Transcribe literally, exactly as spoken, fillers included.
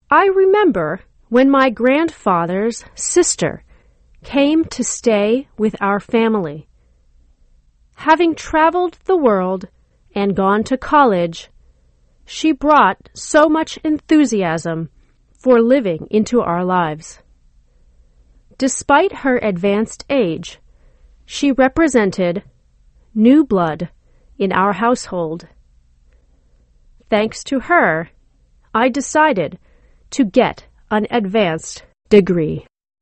I remember when my grandfather's sister came to stay with our family. Having traveled the world and gone to college, she brought so much enthusiasm for living into our lives. Despite her advanced age, she represented new blood in our household. Thanks to her, I decided to get an advanced degree.